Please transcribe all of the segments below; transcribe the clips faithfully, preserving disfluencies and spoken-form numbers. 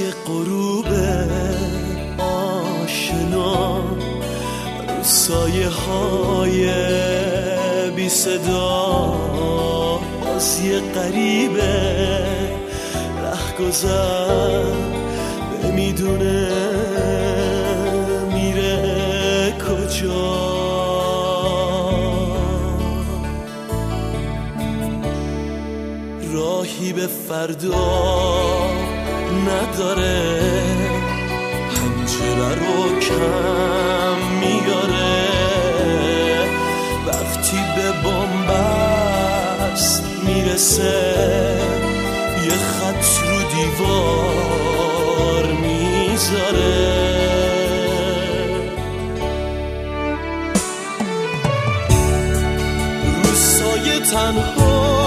یه غروب آشنا رو سایه های بی صدا، باز یه غریبه رهگذر نمیدونه میره کجا. راهی به فردا نداره، پنجره رو کم میاره، وقتی به بن‌بست میرسه یه خط رو دیوار میذاره. روزای تنها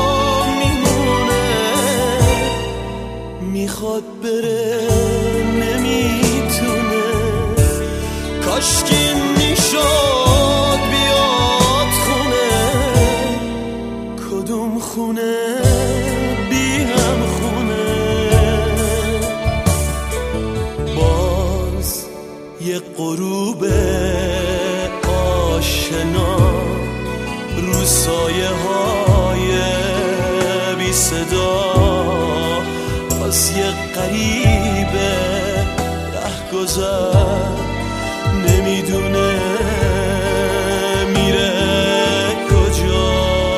میخواد بره نمیتونه، کاشکی میشد بیاد خونه. کدوم خونه بی هم خونه؟ باز یه غروب آشنا رو سایه های بی صدا، باز یه غریبه رهگذر نمیدونه میره کجا.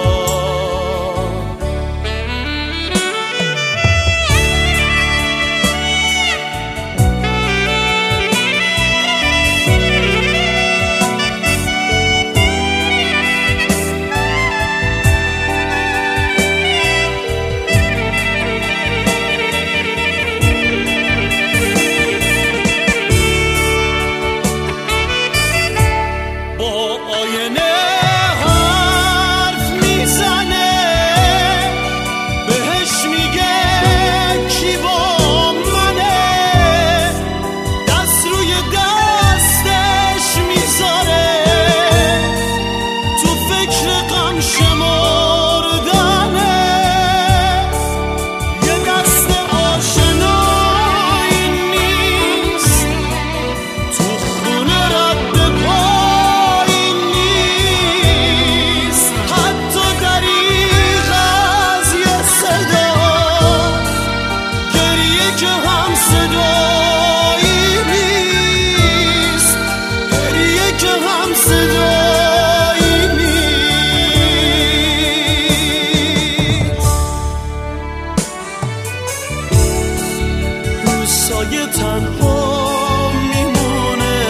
سایه تنها میمونه،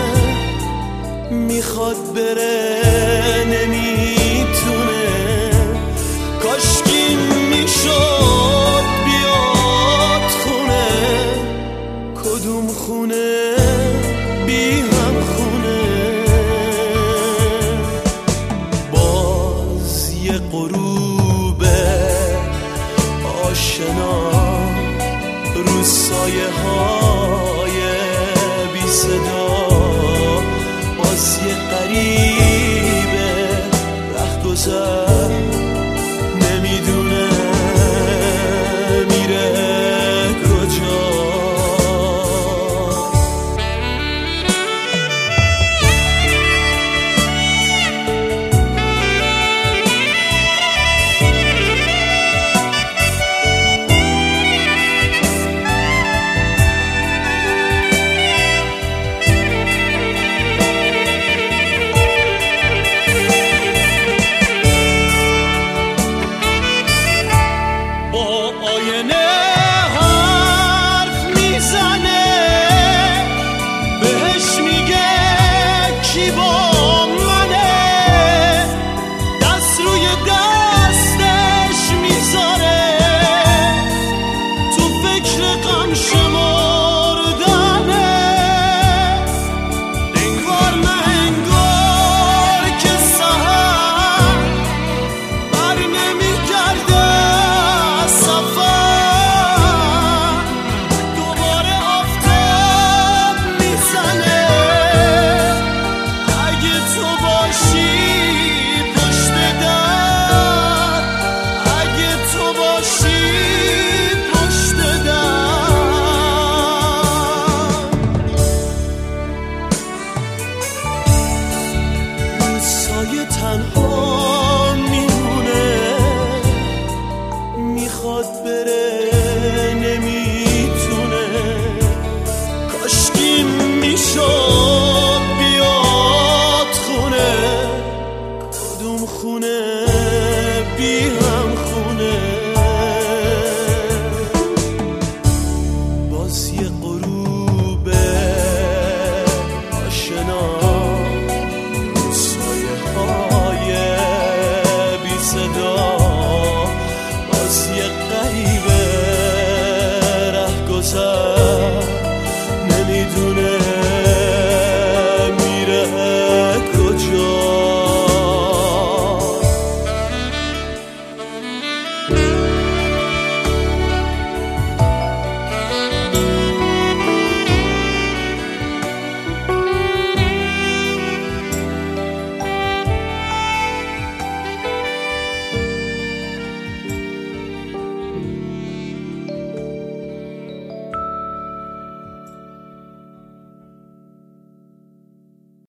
میخواد بره نمیتونه، کاشکی میشد بیاد خونه. کدوم خونه بی هم خونه؟ باز یه غروب آشنا رو سایه های بی صدا، باز یه غریبه رهگذر نمیدونه میره کجا. بی هم خونه. باز یه غروب آشنا، سایه های بی صدا